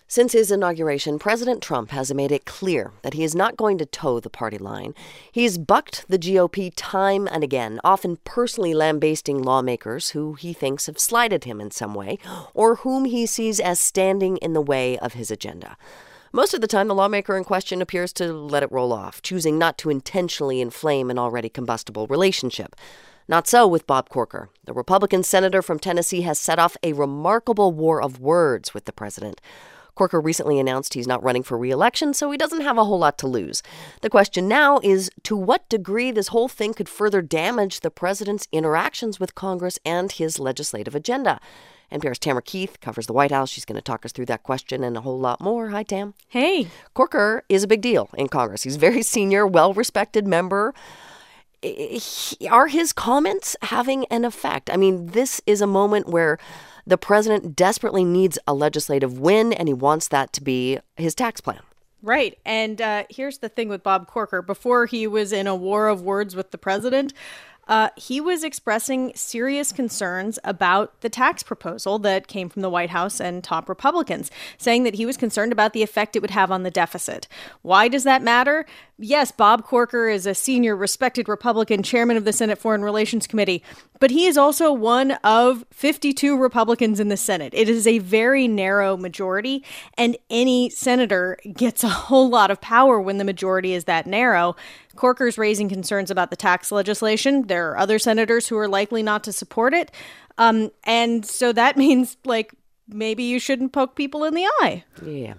Since his inauguration, President Trump has made it clear that he is not going to toe the party line. He's bucked the GOP time and again, often personally lambasting lawmakers who he thinks have slighted him in some way, or whom he sees as standing in the way of his agenda. Most of the time, the lawmaker in question appears to let it roll off, choosing not to intentionally inflame an already combustible relationship. Not so with Bob Corker. The Republican senator from Tennessee has set off a remarkable war of words with the president. Corker recently announced he's not running for re-election, so he doesn't have a whole lot to lose. The question now is to what degree this whole thing could further damage the president's interactions with Congress and his legislative agenda. NPR's Tamara Keith covers the White House. She's going to talk us through that question and a whole lot more. Hi, Tam. Hey. Corker is a big deal in Congress. He's a very senior, well-respected member. Are his comments having an effect? I mean, this is a moment where the president desperately needs a legislative win, and he wants that to be his tax plan. Right. And here's the thing with Bob Corker. Before he was in a war of words with the president, he was expressing serious concerns about the tax proposal that came from the White House and top Republicans, saying that he was concerned about the effect it would have on the deficit. Why does that matter? Yes, Bob Corker is a senior, respected Republican chairman of the Senate Foreign Relations Committee, but he is also one of 52 Republicans in the Senate. It is a very narrow majority, and any senator gets a whole lot of power when the majority is that narrow. Corker's raising concerns about the tax legislation. There are other senators who are likely not to support it. And so that means, maybe you shouldn't poke people in the eye. Yeah.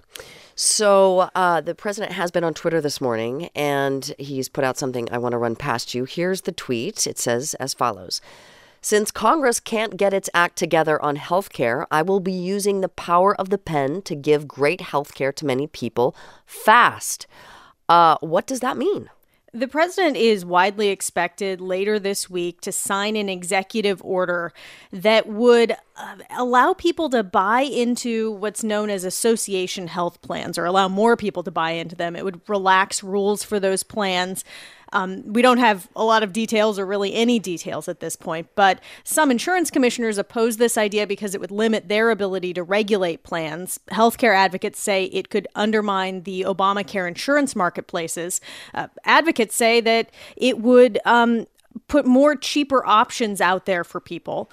So the president has been on Twitter this morning, and he's put out something I want to run past you. Here's the tweet. It says as follows. Since Congress can't get its act together on health care, I will be using the power of the pen to give great health care to many people fast. What does that mean? The president is widely expected later this week to sign an executive order that would allow people to buy into what's known as association health plans, or allow more people to buy into them. It would relax rules for those plans. We don't have a lot of details, or really any details at this point, but some insurance commissioners oppose this idea because it would limit their ability to regulate plans. Healthcare advocates say it could undermine the Obamacare insurance marketplaces. Advocates say that it would put more cheaper options out there for people.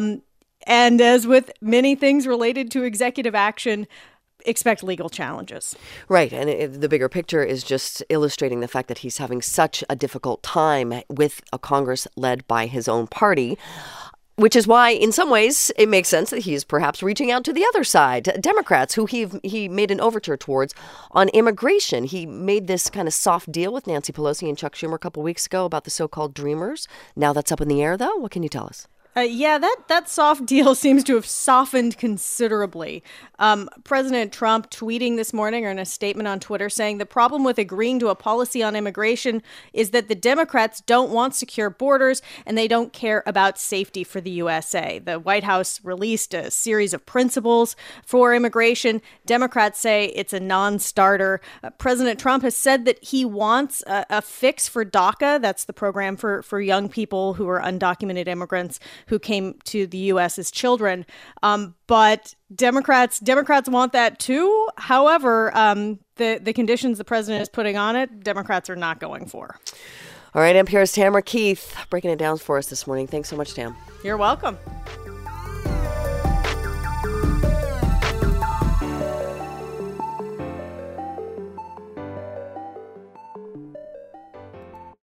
And as with many things related to executive action, expect legal challenges. Right. And the bigger picture is just illustrating the fact that he's having such a difficult time with a Congress led by his own party, which is why, in some ways, it makes sense that he's perhaps reaching out to the other side, Democrats, who he made an overture towards on immigration. He made this kind of soft deal with Nancy Pelosi and Chuck Schumer a couple weeks ago about the so-called Dreamers. Now that's up in the air, though. What can you tell us? That soft deal seems to have softened considerably. President Trump tweeting this morning, or in a statement on Twitter, saying the problem with agreeing to a policy on immigration is that the Democrats don't want secure borders and they don't care about safety for the USA. The White House released a series of principles for immigration. Democrats say it's a non-starter. President Trump has said that he wants a fix for DACA. That's the program for young people who are undocumented immigrants who came to the U.S. as children. But Democrats want that too. However, the conditions the president is putting on it, Democrats are not going for. All right, NPR's Tamara Keith breaking it down for us this morning. Thanks so much, Tam. You're welcome.